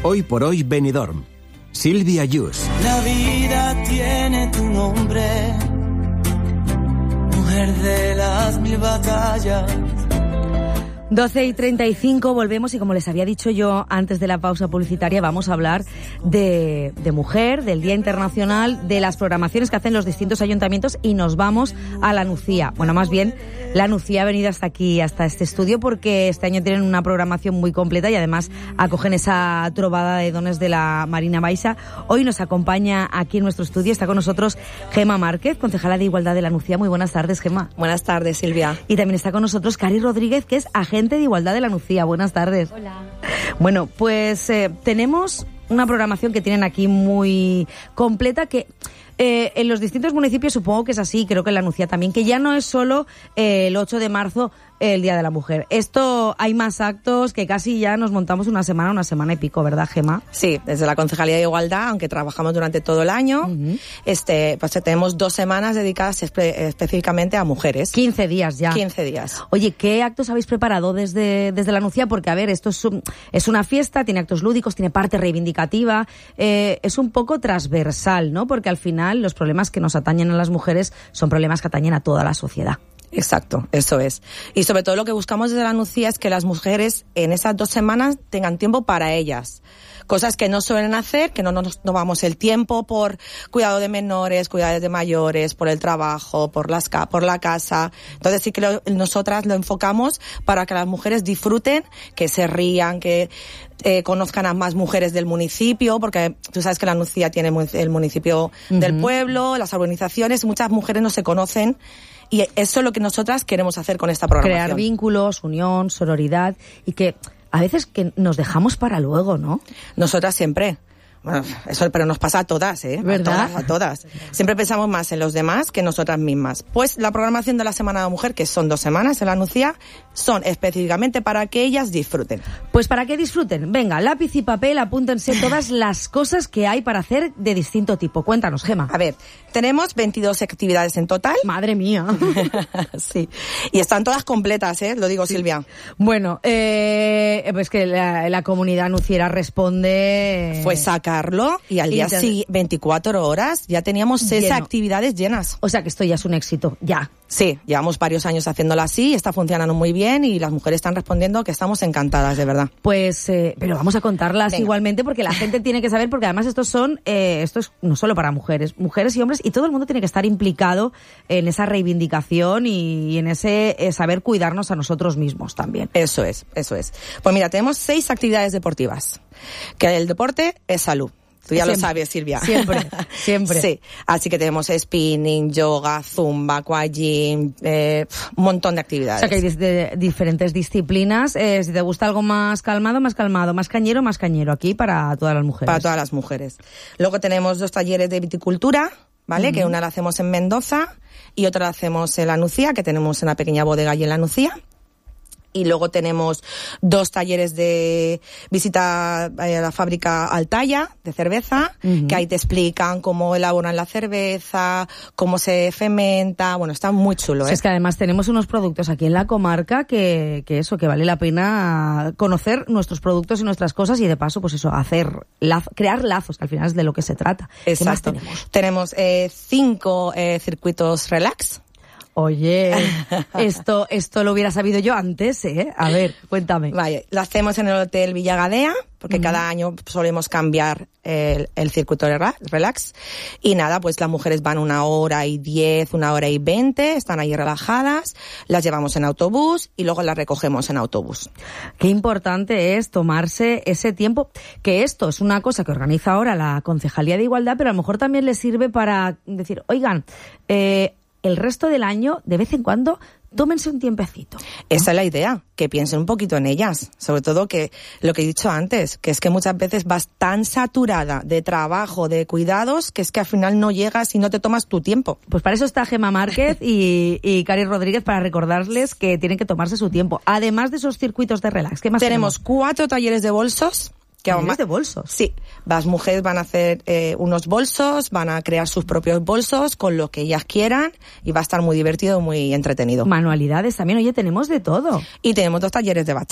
Hoy por hoy Benidorm. Silvia Yus. La vida tiene tu nombre, mujer de las 1000 batallas. 12:35, volvemos y como les había dicho yo antes de la pausa publicitaria, vamos a hablar de mujer, del Día Internacional, de las programaciones que hacen los distintos ayuntamientos y nos vamos a la Nucía. Bueno, más bien, la Nucía ha venido hasta aquí, hasta este estudio, porque este año tienen una programación muy completa y además acogen esa trobada de dones de la Marina Baixa. Hoy nos acompaña aquí en nuestro estudio, está con nosotros Gemma Márquez, concejala de Igualdad de la Nucía. Muy buenas tardes, Gemma. Buenas tardes, Silvia. Y también está con nosotros Cari Rodríguez, que es agente de Igualdad de la Nucía. Buenas tardes. Hola. Bueno, pues tenemos una programación que tienen aquí muy completa que en los distintos municipios supongo que es así, creo que en la Nucía también, que ya no es solo el 8 de marzo el Día de la Mujer. Esto hay más actos que casi ya nos montamos una semana y pico, ¿verdad, Gemma? Sí, desde la Concejalía de Igualdad, aunque trabajamos durante todo el año, pues tenemos 2 semanas dedicadas específicamente a mujeres. 15 días ya. 15 días. Oye, ¿qué actos habéis preparado desde la Nucía? Porque, a ver, esto es una fiesta, tiene actos lúdicos, tiene parte reivindicativa, es un poco transversal, ¿no? Porque al final los problemas que nos atañen a las mujeres son problemas que atañen a toda la sociedad. Exacto, eso es. Y sobre todo lo que buscamos desde la Nucía es que las mujeres en esas 2 semanas tengan tiempo para ellas. Cosas que no suelen hacer, que no nos tomamos el tiempo por cuidado de menores, cuidado de mayores, por el trabajo, por la casa. Entonces sí que nosotras lo enfocamos para que las mujeres disfruten, que se rían, que conozcan a más mujeres del municipio, porque tú sabes que la Nucía tiene el municipio del pueblo, las urbanizaciones, muchas mujeres no se conocen. Y eso es lo que nosotras queremos hacer con esta programación. Crear vínculos, unión, sororidad y que a veces que nos dejamos para luego, ¿no? Nosotras siempre. Bueno, eso, pero nos pasa a todas, ¿Verdad? A todas. Siempre pensamos más en los demás que en nosotras mismas. Pues la programación de la Semana de la Mujer, que son 2 semanas en la Nucía, son específicamente para que ellas disfruten. Pues para que disfruten. Venga, lápiz y papel, apúntense todas las cosas que hay para hacer de distinto tipo. Cuéntanos, Gemma. A ver, tenemos 22 actividades en total. Madre mía. Sí. Y están todas completas, lo digo, sí. Silvia. Bueno, pues que la comunidad nuciera responde... Fue sacarlo y al día siguiente, 24 horas, ya teníamos 6 actividades llenas. O sea que esto ya es un éxito, ya. Sí, llevamos varios años haciéndolo así, está funcionando muy bien y las mujeres están respondiendo que estamos encantadas, de verdad. Pues, pero vamos a contarlas igualmente porque la gente tiene que saber, porque además esto es no solo para mujeres y hombres, y todo el mundo tiene que estar implicado en esa reivindicación y en ese saber cuidarnos a nosotros mismos también. Eso es. Pues mira, tenemos 6 actividades deportivas, que el deporte es salud. Tú ya lo sabes, Silvia. Siempre. Sí, así que tenemos spinning, yoga, zumba, aquagym, un montón de actividades. O sea que hay de diferentes disciplinas. Si te gusta algo más calmado, más cañero, aquí para todas las mujeres. Para todas las mujeres. Luego tenemos 2 talleres de viticultura, ¿vale? Que una la hacemos en Mendoza y otra la hacemos en la Nucía, que tenemos una pequeña bodega allí en la Nucía. Y luego tenemos 2 talleres de visita a la fábrica Altaya de cerveza, que ahí te explican cómo elaboran la cerveza, cómo se fermenta. Bueno, está muy chulo, Es que además tenemos unos productos aquí en la comarca que vale la pena conocer nuestros productos y nuestras cosas y de paso, pues eso, crear lazos, que al final es de lo que se trata. Exacto. ¿Qué más tenemos? Tenemos 5 circuitos relax. Oye, esto lo hubiera sabido yo antes, A ver, cuéntame. Vale, lo hacemos en el Hotel Villagadea, porque cada año solemos cambiar el circuito de relax. Y nada, pues las mujeres van 1 hora y 10, 1 hora y 20, están ahí relajadas, las llevamos en autobús y luego las recogemos en autobús. Qué importante es tomarse ese tiempo, que esto es una cosa que organiza ahora la Concejalía de Igualdad, pero a lo mejor también les sirve para decir, oigan, el resto del año, de vez en cuando, tómense un tiempecito, ¿no? Esa es la idea, que piensen un poquito en ellas. Sobre todo que lo que he dicho antes, que es que muchas veces vas tan saturada de trabajo, de cuidados, que es que al final no llegas y no te tomas tu tiempo. Pues para eso está Gemma Márquez y Cari Rodríguez, para recordarles que tienen que tomarse su tiempo. Además de esos circuitos de relax, ¿qué más tenemos? 4 talleres de bolsos. ¿Talleres de bolsos? Sí, las mujeres van a hacer unos bolsos, van a crear sus propios bolsos con lo que ellas quieran y va a estar muy divertido, muy entretenido. Manualidades también, oye, tenemos de todo. Y tenemos 2 talleres de bachata.